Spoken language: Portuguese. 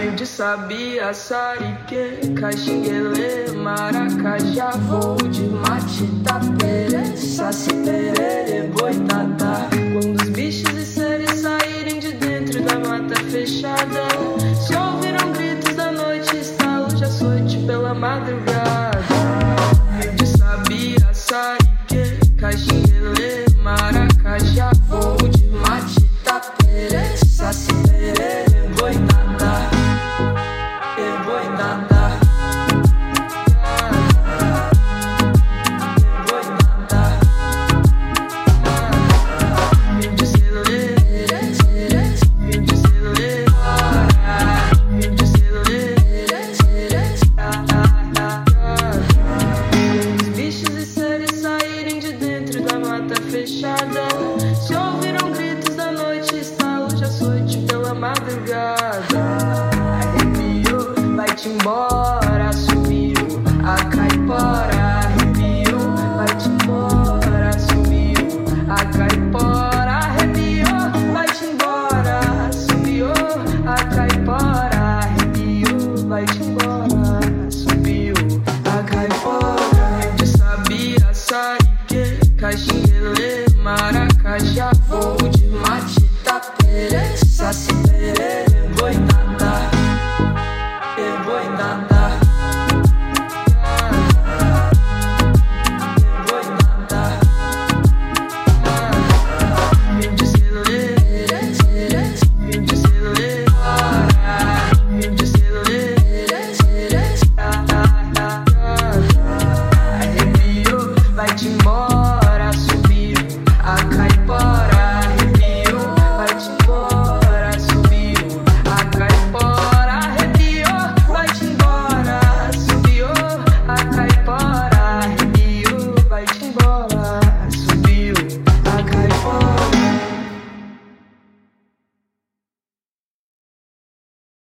de sabia, sarique, caxinguelê, maracajá, voo de mate, tapere, saci, perere, boitatá. Quando os bichos e seres saírem de dentro da mata fechada,